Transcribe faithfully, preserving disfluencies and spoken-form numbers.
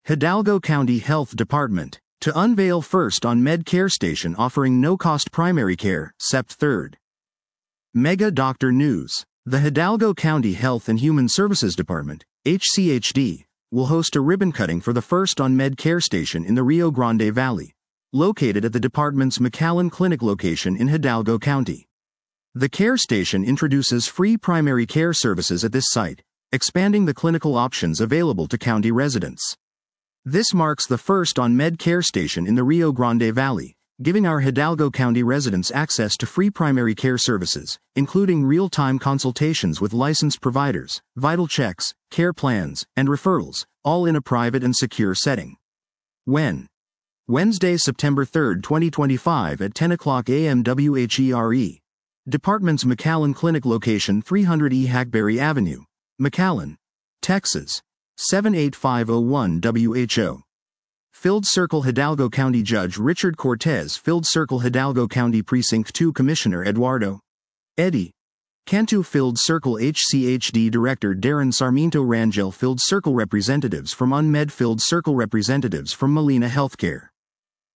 Hidalgo County Health Department, to unveil first on-med care station offering no-cost primary care, September third. Mega Doctor News. The Hidalgo County Health and Human Services Department, H C H D, will host a ribbon cutting for the first on-med care station in the Rio Grande Valley, located at the department's McAllen Clinic location in Hidalgo County. The care station introduces free primary care services at this site, expanding the clinical options available to county residents. This marks the first on-med care station in the Rio Grande Valley, giving our Hidalgo County residents access to free primary care services, including real-time consultations with licensed providers, vital checks, care plans, and referrals, all in a private and secure setting. When? Wednesday, September third, twenty twenty-five at ten o'clock a m W H E R E. Department's McAllen Clinic location three hundred E Hackberry Avenue, McAllen, Texas, seven eight five zero one W H O. Filled Circle Hidalgo County Judge Richard Cortez, Filled Circle Hidalgo County Precinct two Commissioner Eduardo Eddie Cantu, Filled Circle H C H D Director Darren Sarmiento Rangel, Filled Circle representatives from UnMed, Filled Circle representatives from Molina Healthcare.